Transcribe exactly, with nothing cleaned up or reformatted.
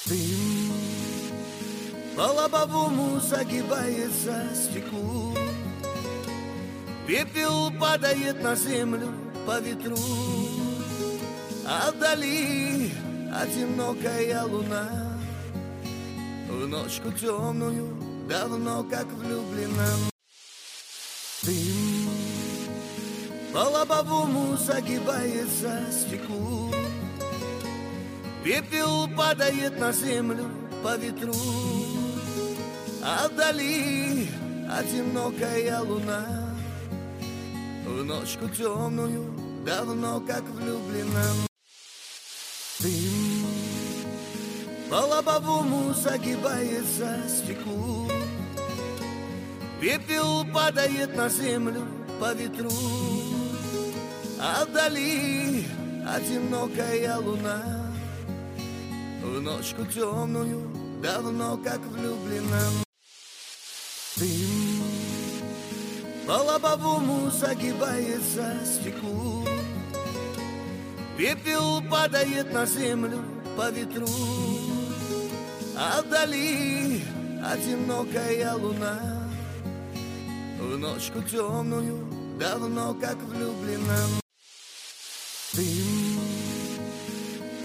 Дым по лобовому загибается стеклу, пепел падает на землю по ветру, а вдали одинокая луна в ночку темную, давно как влюблена. Дым по лобовому загибается стеклу, пепел падает на землю по ветру, а вдали одинокая луна в ночку темную, давно как влюблена. Дым по лобовому загибается стеклу, пепел падает на землю по ветру, а вдали одинокая луна в ночку темную, давно как влюблена. Дым по лобовому загибается стеклу, пепел падает на землю по ветру, а вдали одинокая луна в ночку темную, давно как влюблена. Дым